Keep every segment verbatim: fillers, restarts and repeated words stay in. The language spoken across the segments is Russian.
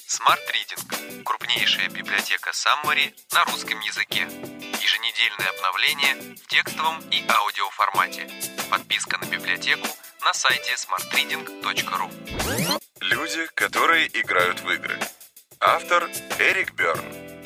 Smart Reading – крупнейшая библиотека Summary на русском языке. Еженедельное обновление в текстовом и аудиоформате. Подписка на библиотеку на сайте смарт ридинг точка ру. Люди, которые играют в игры. Автор Эрик Берн.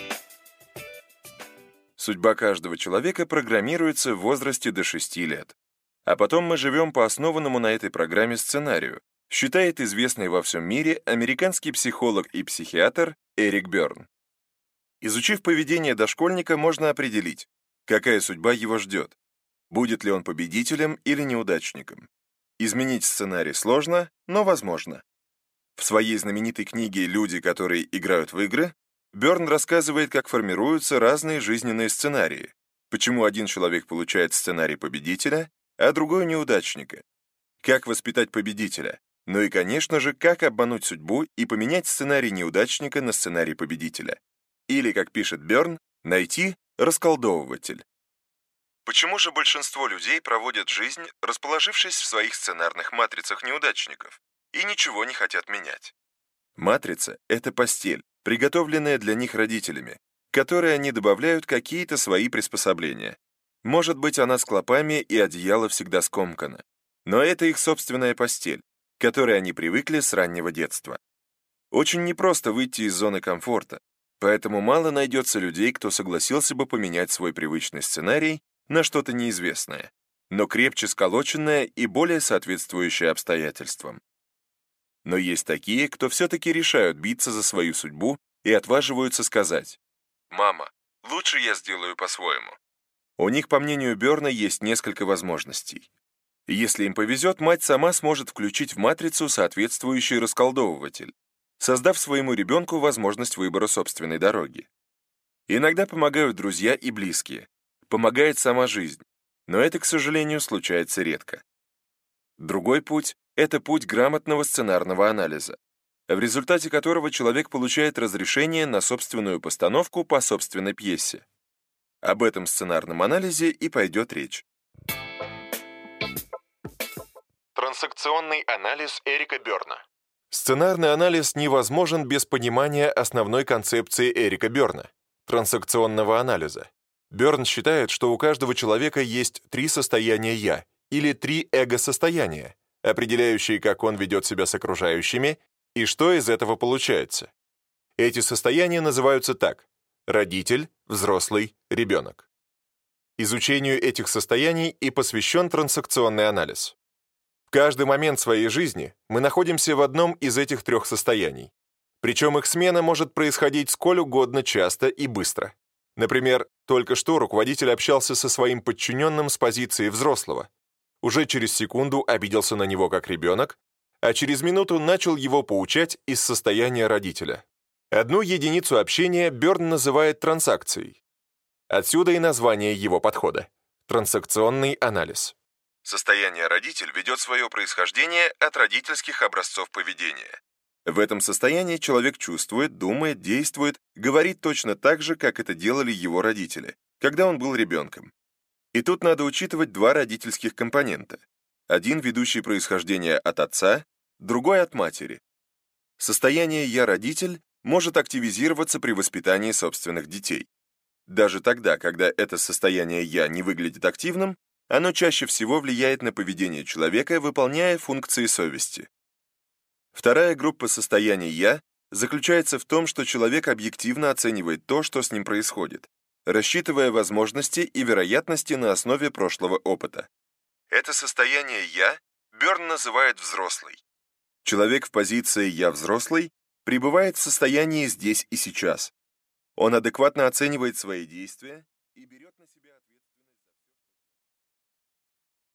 Судьба каждого человека программируется в возрасте до шести лет. А потом мы живем по основанному на этой программе сценарию, считает известный во всем мире американский психолог и психиатр Эрик Берн. Изучив поведение дошкольника, можно определить, какая судьба его ждет, будет ли он победителем или неудачником. Изменить сценарий сложно, но возможно. В своей знаменитой книге «Люди, которые играют в игры» Берн рассказывает, как формируются разные жизненные сценарии, почему один человек получает сценарий победителя, а другой неудачника, как воспитать победителя, ну и, конечно же, как обмануть судьбу и поменять сценарий неудачника на сценарий победителя. Или, как пишет Берн, найти расколдовыватель. Почему же большинство людей проводят жизнь, расположившись в своих сценарных матрицах неудачников, и ничего не хотят менять? Матрица — это постель, приготовленная для них родителями, к которой они добавляют какие-то свои приспособления. Может быть, она с клопами и одеяло всегда скомкано. Но это их собственная постель, к которой они привыкли с раннего детства. Очень непросто выйти из зоны комфорта, поэтому мало найдется людей, кто согласился бы поменять свой привычный сценарий на что-то неизвестное, но крепче сколоченное и более соответствующее обстоятельствам. Но есть такие, кто все-таки решают биться за свою судьбу и отваживаются сказать: «Мама, лучше я сделаю по-своему». У них, по мнению Берна, есть несколько возможностей. Если им повезет, мать сама сможет включить в матрицу соответствующий расколдовыватель, создав своему ребенку возможность выбора собственной дороги. Иногда помогают друзья и близкие, помогает сама жизнь, но это, к сожалению, случается редко. Другой путь — это путь грамотного сценарного анализа, в результате которого человек получает разрешение на собственную постановку по собственной пьесе. Об этом сценарном анализе и пойдет речь. Трансакционный анализ Эрика Берна. Сценарный анализ невозможен без понимания основной концепции Эрика Берна — трансакционного анализа. Берн считает, что у каждого человека есть три состояния «я» или три эго-состояния, определяющие, как он ведет себя с окружающими и что из этого получается. Эти состояния называются так: родитель, взрослый, ребенок. Изучению этих состояний и посвящен трансакционный анализ. В каждый момент своей жизни мы находимся в одном из этих трех состояний. Причем их смена может происходить сколь угодно часто и быстро. Например, только что руководитель общался со своим подчиненным с позиции взрослого. Уже через секунду обиделся на него как ребенок, а через минуту начал его поучать из состояния родителя. Одну единицу общения Берн называет транзакцией. Отсюда и название его подхода — трансакционный анализ. Состояние родитель ведет свое происхождение от родительских образцов поведения. В этом состоянии человек чувствует, думает, действует, говорит точно так же, как это делали его родители, когда он был ребенком. И тут надо учитывать два родительских компонента. Один, ведущий происхождение от отца, другой от матери. Состояние «я-родитель» может активизироваться при воспитании собственных детей. Даже тогда, когда это состояние «я» не выглядит активным, оно чаще всего влияет на поведение человека, выполняя функции совести. Вторая группа состояний «я» заключается в том, что человек объективно оценивает то, что с ним происходит, рассчитывая возможности и вероятности на основе прошлого опыта. Это состояние «я» Берн называет взрослый. Человек в позиции «я взрослый» пребывает в состоянии здесь и сейчас. Он адекватно оценивает свои действия и берет на себя ответственность.